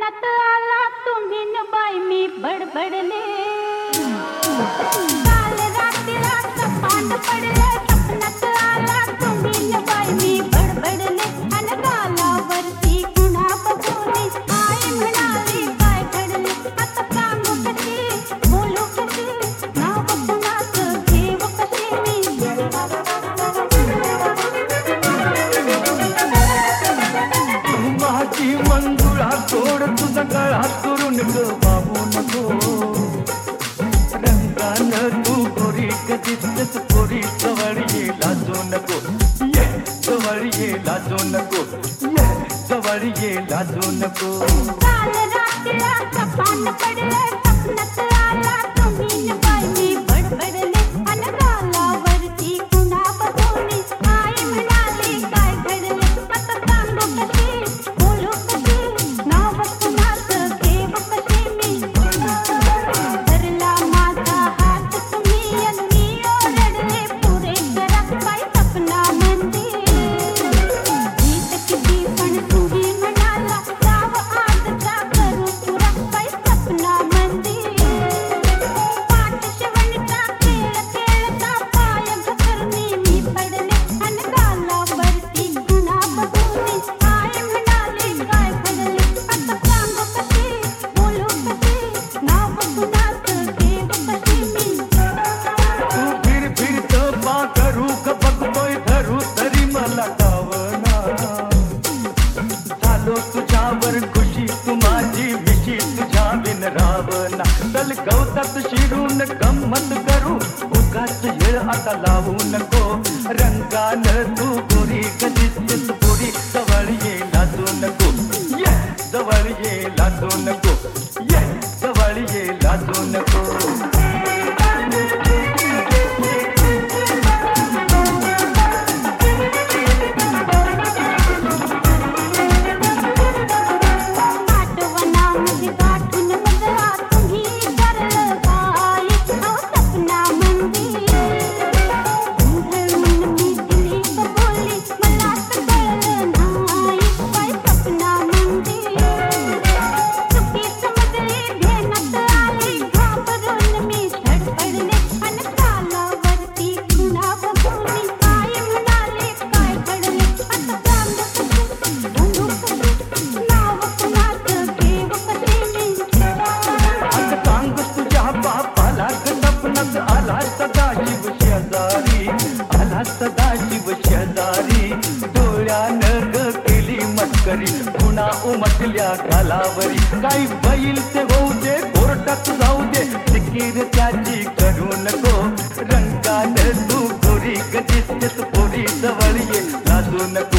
सपनात आला तुम्ही न बाई मी बडबडले काल रात्रीला सपान पडले सपनात आला तुम्ही न बाई मी बडबडले अन गालावरती गुन्हा बघून आई म्हणाली काय घडले आता सांगू कशी बोलू कशी नाव कुणाचं घेऊ कशी मी माझी मंजुळा तोड तुझा गळा करून ग बाबू नको रंगान तू गोरी कधीच गोरी जवळ ये लाजू नको ये जवळ ये लाजू नको ये जवळ ये लाजू नको काल रात्रीला सपान पडले सपनात आला तुम्ही न बाई मी बडबडले अन गालावरती गुन्हा बघून आई म्हणाली काय घडले आता सांगू कशी बोलू कशी नाव कुणाचं घेऊ कशी मी धरला माझा हात तुम्ही अन मी ओरडले पुरे करा बाई सपना मंदी गीत किती पण तुम्ही म्हणाला जाव आजचा करू पुरा बाई सपना मंदी पाठ शिवणीचा खेळ खेळता पाय घसरणी मी पडले अन गालावरती गुन्हा बघून आई म्हणाली काय घडले आता सांगू कशी बोलू कशी नाव कुणाचं घेऊ कशी मी तू फिरत पा करू का बघतोय धरू तरी मला कावना झालो तुझ्यावर खुशी तू माझी विशी तुझ्या बिन रावना चल गवतात शिरून गंमत करू उगाच येळ आता लावू नको रंगान तू गोरी कधीच गोरी जवळ ये लाजू नको ये जवळ ये लाजू नको ये जवळ ये लाजू नको आठवणामध्ये गाठून बदला तुम्ही करलं काय अहो सपना मंदी गुंधळून मी दिली कबुली मलाच कळलं नाही बाई सपना मंदी चुकी समजली ध्यानात आली घाबरून मी धडपडले अन गालावरती गुन्हा बघून आई म्हणाली काय घडले आता सांगू कशी बोलू कशी नाव कुणाचं घेऊ कशी मी अग सांग तुझ्या बापाला ग सपनात आला सदाशिव शेजारी आला सदाशिव शेजारी डोळ्यानं ग केली मस्करी पुन्हा उमटल्या गालावरी काही बैल ते होऊ दे कोर्टात जाऊ दे फिकीर त्याची करू नको रंगानं तू गोरी कधीच पोरी जवळ ये लाजू नको